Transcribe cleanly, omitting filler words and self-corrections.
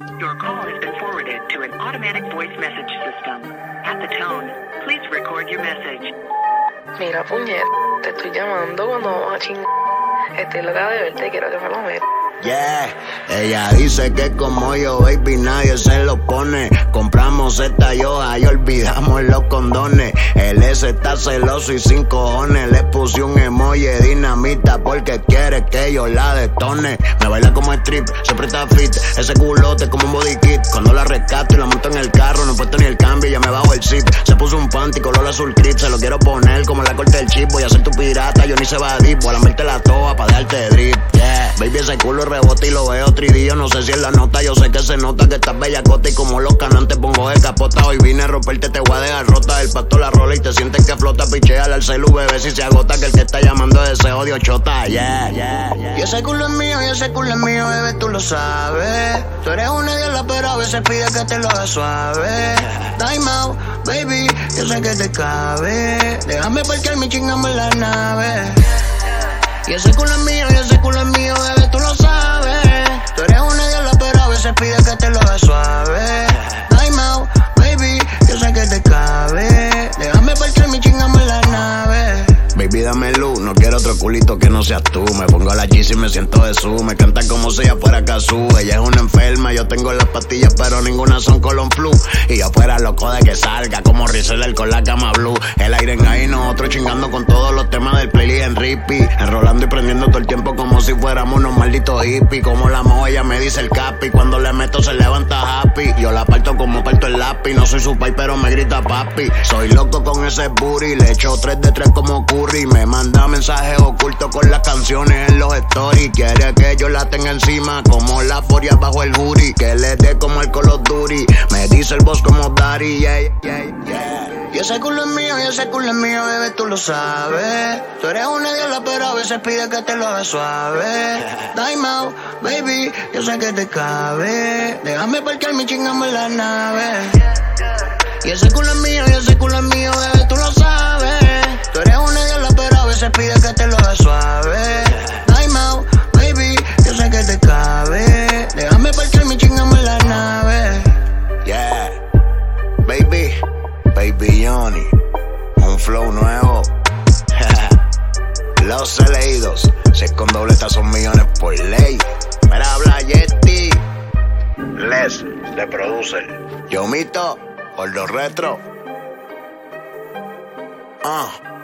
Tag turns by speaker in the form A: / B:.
A: Your call has been forwarded to an automatic voice message system. At the tone, please record your message.
B: Mira, puñet, te estoy llamando cuando vamos a chingar. Estoy loca de verte, quiero que me lo metas.
C: Yeah, ella dice que como yo, baby, nadie se lo pone. Compramos esta yoja y olvidamos los condones. El S está celoso y sin cojones. Le puse un emoji de dinamita porque quiere que yo la detone. Me baila como strip, siempre está fit. Ese culote como un body kit. Cuando la rescato y la monto en el carro, no he puesto ni el cambio y ya me bajo el zip. Se puso un panty color azul crit, se lo quiero poner como la corte del chip. Voy a ser tu pirata, yo ni se va a dip. Voy a lamerte la toa pa' dejarte drip. Yeah, baby, ese culo rebota y lo veo 3D. Yo no sé si es la nota, yo sé que se nota que estás bellacota. Y como los canantes pongo de capota. Hoy vine a romperte, te voy a dejar rota. El pasto la rola y te sientes que flota. Picheala al celu, bebé, si se agota. Que el que está llamando es ese odio chota. Yeah, yeah, yeah. Y ese culo es mío, bebé, tú lo sabes. Tú eres una diabla, pero a veces pide que te lo haga suave. Time out, baby, yo sé que te cabe. Déjame parquear mi chingamos en la nave. Y ese culo es mío, bebé, tú lo sabes. Tú eres una diabla, pero a veces pide que te lo haga suave. Time out, baby, yo sé que te cabe. Déjame parquear mi chingamos en la nave. Baby, dame luz, no quiero otro culito que no seas tú. Me pongo la Yeezy y me siento de su. Me canta como si ella fuera Kazoo. Ella es una enferma, yo tengo las pastillas, pero ninguna son colon flu. Y yo fuera loco de que salga, como Rizel con la cama blue. El aire en ahí, nosotros chingando con todos los temas del playlist en repeat. Enrolando y prendiendo todo el tiempo como si fuéramos unos malditos hippies. Como la moja, ella me dice el capi. Cuando le meto se levanta happy. Yo la parto como parto el lápiz. No soy su pai, pero me grita papi. Soy loco con ese booty, le echo 3 de 3 como Curry. Me manda mensajes ocultos con las canciones en los stories. Quiere que yo la tenga encima como la furia bajo el booty. Que le dé como el Call of Duty. Me dice el boss como Daddy, yeah, yeah, yeah. Y ese culo es mío, bebé, tú lo sabes. Tú eres una diabla, pero a veces pide que te lo haga suave. Time out, baby, yo sé que te cabe. Déjame parquear mi chingamos en la nave. Y ese culo es mío, bebé, tú lo sabes. Tú eres una diabla, pero a veces pide que te lo haga suave. Time out, baby, yo sé que te cabe. Déjame parquear mi chingamos en la nave. Yeah, baby Johnny, un flow nuevo. Los elegidos, si es con dobletas son millones por ley. Mira, habla Yeti, Les, de producer. Yo mito, por los retro.